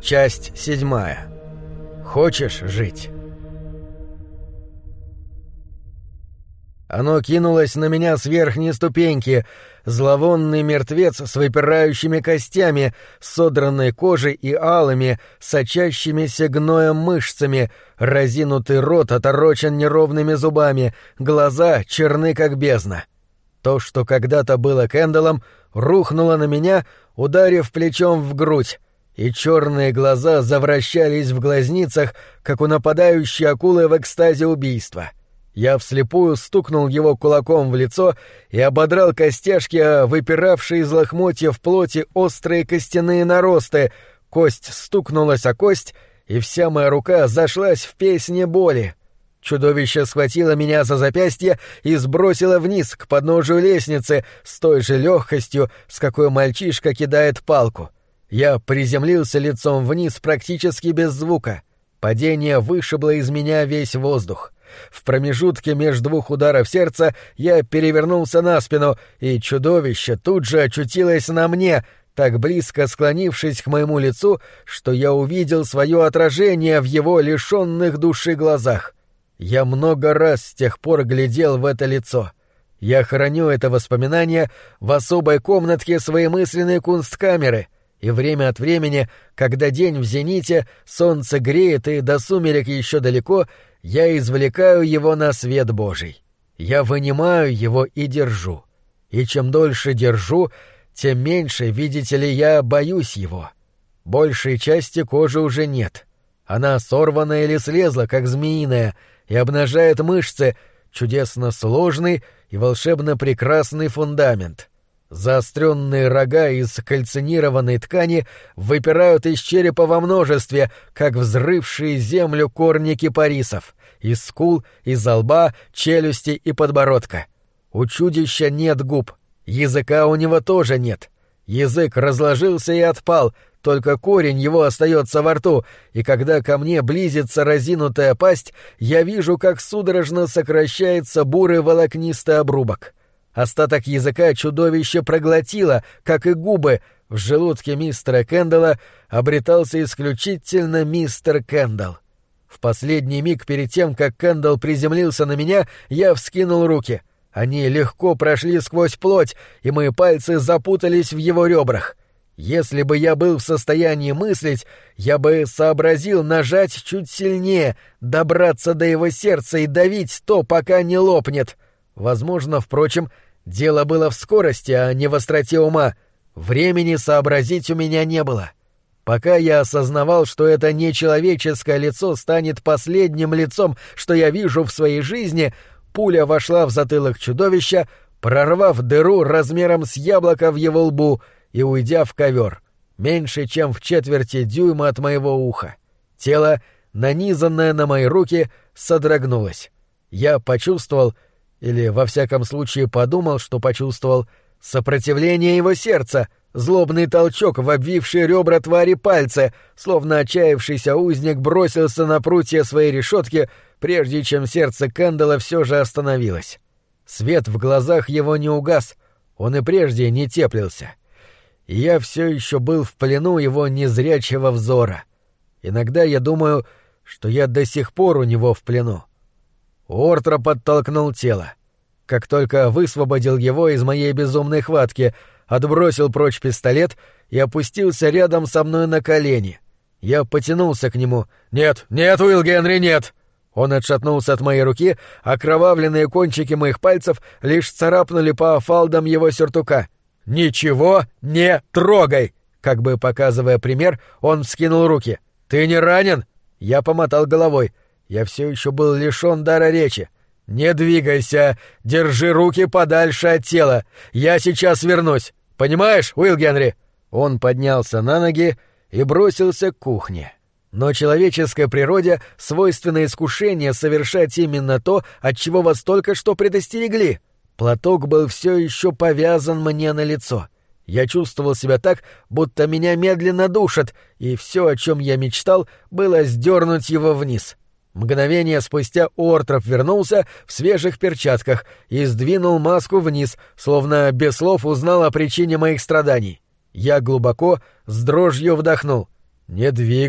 Часть 7. Хочешь жить? Оно кинулось на меня с верхней ступеньки, зловонный мертвец с выпирающими костями, содранной кожей и алыми, сочащимися гноем мышцами, разинутый рот оторочен неровными зубами, глаза черны как бездна. То, что когда-то было Кэндаллом, рухнуло на меня, ударив плечом в грудь, и черные глаза завращались в глазницах, как у нападающей акулы в экстазе убийства. Я вслепую стукнул его кулаком в лицо и ободрал костяшки, выпиравшие из лохмотьев плоти острые костяные наросты. Кость стукнулась о кость, и вся моя рука зашлась в песне боли. Чудовище схватило меня за запястье и сбросило вниз к подножию лестницы с той же легкостью, с какой мальчишка кидает палку. Я приземлился лицом вниз практически без звука. Падение вышибло из меня весь воздух. В промежутке между двух ударов сердца я перевернулся на спину, и чудовище тут же очутилось на мне, так близко склонившись к моему лицу, что я увидел свое отражение в его лишенных души глазах. Я много раз с тех пор глядел в это лицо. Я храню это воспоминание в особой комнатке своей мысленной кунсткамеры, и время от времени, когда день в зените, солнце греет и до сумерек еще далеко, я извлекаю его на свет Божий. Я вынимаю его и держу. И чем дольше держу, тем меньше, видите ли, я боюсь его. Большей части кожи уже нет. Она сорвана или слезла, как змеиная, и обнажает мышцы, чудесно сложный и волшебно прекрасный фундамент. Заостренные рога из кальцинированной ткани выпирают из черепа во множестве, как взрывшие землю корни кипарисов, из скул, из лба, челюсти и подбородка. У чудища нет губ, языка у него тоже нет. Язык разложился и отпал, только корень его остается во рту, и когда ко мне близится разинутая пасть, я вижу, как судорожно сокращается бурый волокнистый обрубок. Остаток языка чудовище проглотило, как и губы. В желудке мистера Кэндалла обретался исключительно мистер Кэндалл. В последний миг перед тем, как Кэндалл приземлился на меня, я вскинул руки. Они легко прошли сквозь плоть, и мои пальцы запутались в его ребрах. Если бы я был в состоянии мыслить, я бы сообразил нажать чуть сильнее, добраться до его сердца и давить то, пока не лопнет. Возможно, впрочем, дело было в скорости, а не в остроте ума. Времени сообразить у меня не было. Пока я осознавал, что это нечеловеческое лицо станет последним лицом, что я вижу в своей жизни, пуля вошла в затылок чудовища, прорвав дыру размером с яблоко в его лбу и уйдя в ковер, меньше чем в четверти дюйма от моего уха. Тело, нанизанное на мои руки, содрогнулось. Я почувствовал, или во всяком случае подумал, что почувствовал, сопротивление его сердца, злобный толчок в обвившие ребра твари пальцы, словно отчаявшийся узник бросился на прутья своей решетки, прежде чем сердце Кэндалла все же остановилось. Свет в глазах его не угас, он и прежде не теплился. И я все еще был в плену его незрячего взора. Иногда я думаю, что я до сих пор у него в плену. Уортроп оттолкнул тело. Как только высвободил его из моей безумной хватки, отбросил прочь пистолет и опустился рядом со мной на колени. Я потянулся к нему. «Нет, нет, Уилл Генри, нет!» Он отшатнулся от моей руки, окровавленные кончики моих пальцев лишь царапнули по фалдам его сюртука. «Ничего не трогай!» Как бы показывая пример, он вскинул руки. «Ты не ранен?» Я помотал головой. Я все еще был лишен дара речи. «Не двигайся! Держи руки подальше от тела! Я сейчас вернусь! Понимаешь, Уилл Генри?» Он поднялся на ноги и бросился к кухне. Но человеческой природе свойственно искушение совершать именно то, от чего вас только что предостерегли. Платок был все еще повязан мне на лицо. Я чувствовал себя так, будто меня медленно душат, и все, о чем я мечтал, было сдернуть его вниз. Мгновение спустя Уортроп вернулся в свежих перчатках и сдвинул маску вниз, словно без слов узнал о причине моих страданий. Я глубоко, с дрожью вдохнул. «Не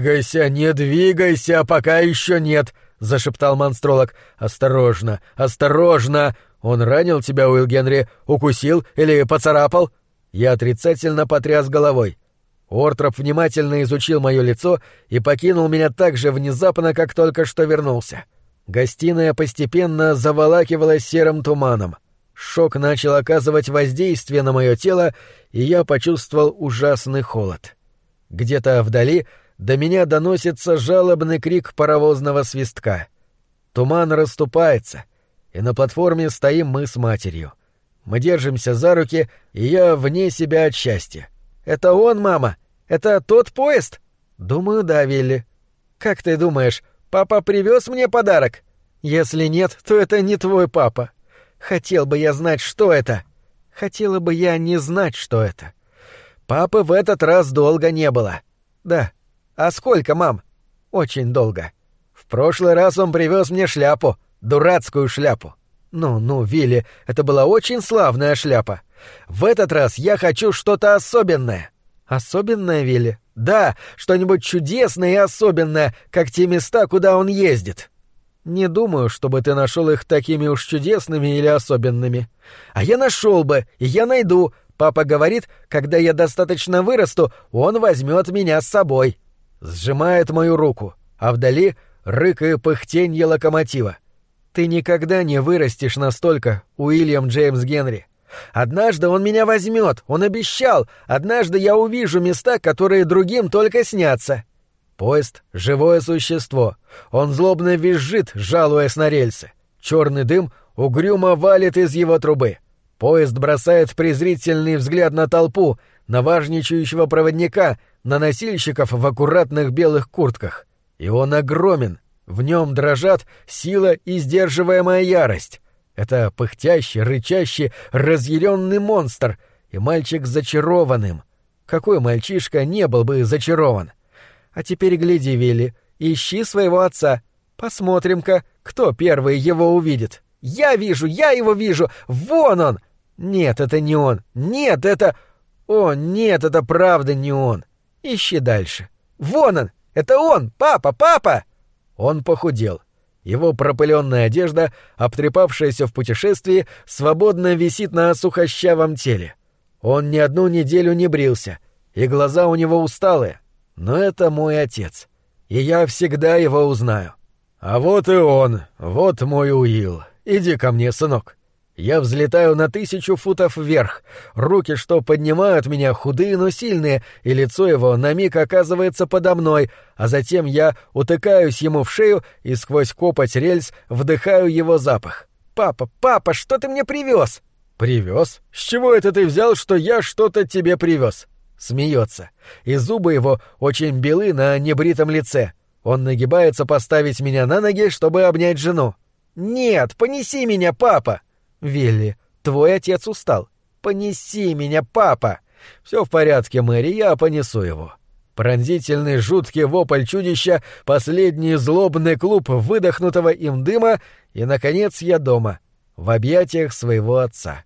двигайся, пока еще нет!» — зашептал монстролог. «Осторожно, осторожно! Он ранил тебя, Уилл Генри? Укусил или поцарапал?» Я отрицательно потряс головой. Ортроп внимательно изучил мое лицо и покинул меня так же внезапно, как только что вернулся. Гостиная постепенно заволакивалась серым туманом. Шок начал оказывать воздействие на мое тело, и я почувствовал ужасный холод. Где-то вдали до меня доносится жалобный крик паровозного свистка. Туман расступается, и на платформе стоим мы с матерью. Мы держимся за руки, и я вне себя от счастья. «Это он, мама? Это тот поезд?» «Думаю, да, Вилли». «Как ты думаешь, папа привез мне подарок?» «Если нет, то это не твой папа. Хотел бы я знать, что это. Хотела бы я не знать, что это. Папы в этот раз долго не было». «Да. А сколько, мам?» «Очень долго. В прошлый раз он привез мне шляпу, дурацкую шляпу». «Ну, Вилли, это была очень славная шляпа. В этот раз я хочу что-то особенное». «Особенное, Вилли?» «Да, что-нибудь чудесное и особенное, как те места, куда он ездит». «Не думаю, чтобы ты нашел их такими уж чудесными или особенными». «А я нашел бы, и я найду. Папа говорит, когда я достаточно вырасту, он возьмет меня с собой». Сжимает мою руку, а вдали рык и пыхтенье локомотива. «Ты никогда не вырастешь настолько, Уильям Джеймс Генри. Однажды он меня возьмет, он обещал. Однажды я увижу места, которые другим только снятся». Поезд — живое существо. Он злобно визжит, жалуясь на рельсы. Черный дым угрюмо валит из его трубы. Поезд бросает презрительный взгляд на толпу, на важничающего проводника, на носильщиков в аккуратных белых куртках. И он огромен. В нем дрожат сила и сдерживаемая ярость. Это пыхтящий, рычащий, разъяренный монстр, и мальчик зачарован им. Какой мальчишка не был бы зачарован? А теперь гляди, Вилли, ищи своего отца. Посмотрим-ка, кто первый его увидит. Я его вижу! Вон он! Нет, это не он. Нет, это... О, нет, это правда не он. Ищи дальше. Вон он! Это он! Папа! Он похудел. Его пропыленная одежда, обтрепавшаяся в путешествии, свободно висит на сухощавом теле. Он ни одну неделю не брился, и глаза у него усталые. Но это мой отец, и я всегда его узнаю. А вот и он, вот мой Уилл. Иди ко мне, сынок. Я взлетаю на 1000 футов вверх. Руки, что поднимают меня, худые, но сильные, и лицо его на миг оказывается подо мной, а затем я утыкаюсь ему в шею и сквозь копоть рельс вдыхаю его запах. «Папа, что ты мне привез?» «Привез? С чего это ты взял, что я что-то тебе привез?» Смеется, и зубы его очень белы на небритом лице. Он нагибается поставить меня на ноги, чтобы обнять жену. «Нет, понеси меня, папа!» «Вилли, твой отец устал. Понеси меня, папа!» «Все в порядке, Мэри, я понесу его». Пронзительный жуткий вопль чудища, последний злобный клуб выдохнутого им дыма, и, наконец, я дома, в объятиях своего отца.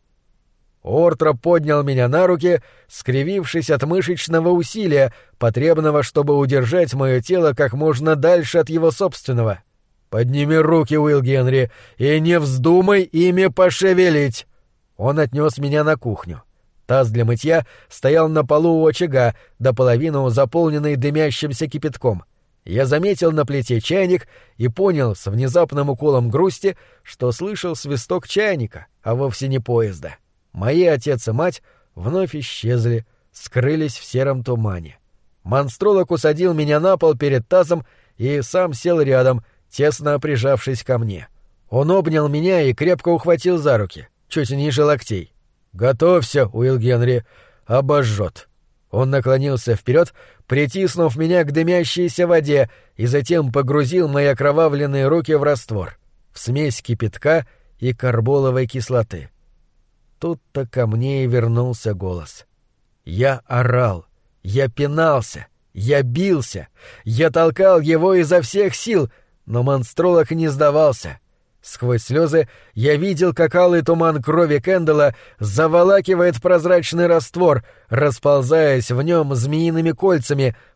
Ортроп поднял меня на руки, скривившись от мышечного усилия, потребного, чтобы удержать мое тело как можно дальше от его собственного. «Подними руки, Уилл Генри, и не вздумай ими пошевелить!» Он отнес меня на кухню. Таз для мытья стоял на полу у очага, до половины заполненный дымящимся кипятком. Я заметил на плите чайник и понял с внезапным уколом грусти, что слышал свисток чайника, а вовсе не поезда. Мои отец и мать вновь исчезли, скрылись в сером тумане. Монстролог усадил меня на пол перед тазом и сам сел рядом, тесно прижавшись ко мне. Он обнял меня и крепко ухватил за руки, чуть ниже локтей. «Готовься, Уилл Генри, обожжет». Он наклонился вперед, притиснув меня к дымящейся воде, и затем погрузил мои окровавленные руки в раствор, в смесь кипятка и карболовой кислоты. Тут-то ко мне и вернулся голос. Я орал, я пинался, я бился, я толкал его изо всех сил, но монстролог не сдавался. Сквозь слезы я видел, как алый туман крови Кэндалла заволакивает прозрачный раствор, расползаясь в нем змеиными кольцами,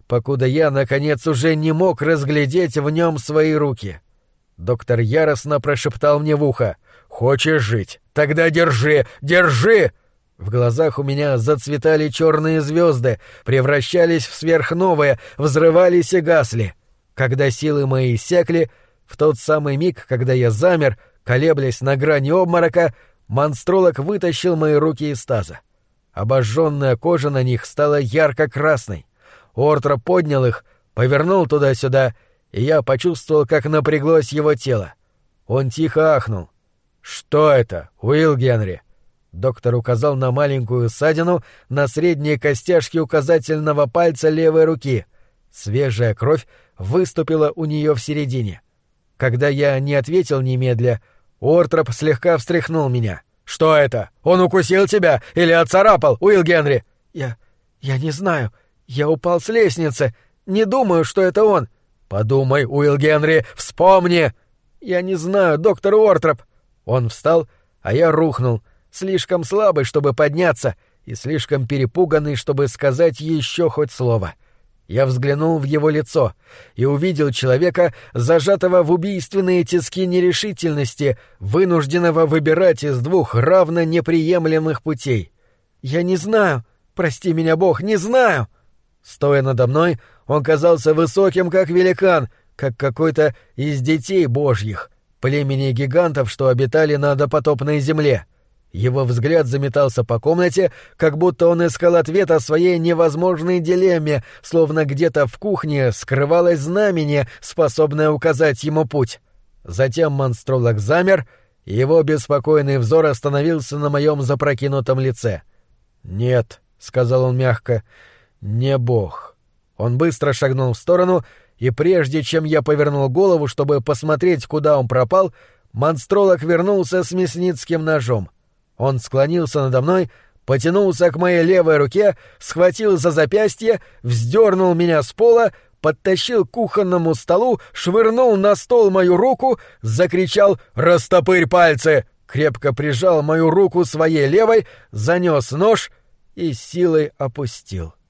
покуда я, наконец, уже не мог разглядеть в нем свои руки. Доктор яростно прошептал мне в ухо: «Хочешь жить? Тогда держи! Держи!» В глазах у меня зацветали черные звезды, превращались в сверхновые, взрывались и гасли. Когда силы мои иссякли, в тот самый миг, когда я замер, колеблясь на грани обморока, монстролог вытащил мои руки из таза. Обожженная кожа на них стала ярко-красной. Ортроп поднял их, повернул туда-сюда, и я почувствовал, как напряглось его тело. Он тихо ахнул. «Что это, Уилл Генри?» Доктор указал на маленькую ссадину на средней костяшке указательного пальца левой руки. Свежая кровь выступила у нее в середине. Когда я не ответил немедля, Ортроп слегка встряхнул меня. «Что это? Он укусил тебя или отцарапал, Уилл Генри?» Я не знаю. Я упал с лестницы. Не думаю, что это он». «Подумай, Уилл Генри, вспомни!» «Я не знаю, доктор Ортроп». Он встал, а я рухнул, слишком слабый, чтобы подняться, и слишком перепуганный, чтобы сказать еще хоть слово. Я взглянул в его лицо и увидел человека, зажатого в убийственные тиски нерешительности, вынужденного выбирать из двух равно неприемлемых путей. «Я не знаю, прости меня, Бог, не знаю!» Стоя надо мной, он казался высоким, как великан, как какой-то из детей божьих, племени гигантов, что обитали на допотопной земле. Его взгляд заметался по комнате, как будто он искал ответ о своей невозможной дилемме, словно где-то в кухне скрывалось знамение, способное указать ему путь. Затем монстролог замер, и его беспокойный взор остановился на моем запрокинутом лице. «Нет», — сказал он мягко, — «не Бог». Он быстро шагнул в сторону, и прежде чем я повернул голову, чтобы посмотреть, куда он пропал, монстролог вернулся с мясницким ножом. Он склонился надо мной, потянулся к моей левой руке, схватил за запястье, вздернул меня с пола, подтащил к кухонному столу, швырнул на стол мою руку, закричал «Растопырь пальцы!», крепко прижал мою руку своей левой, занес нож и силой опустил.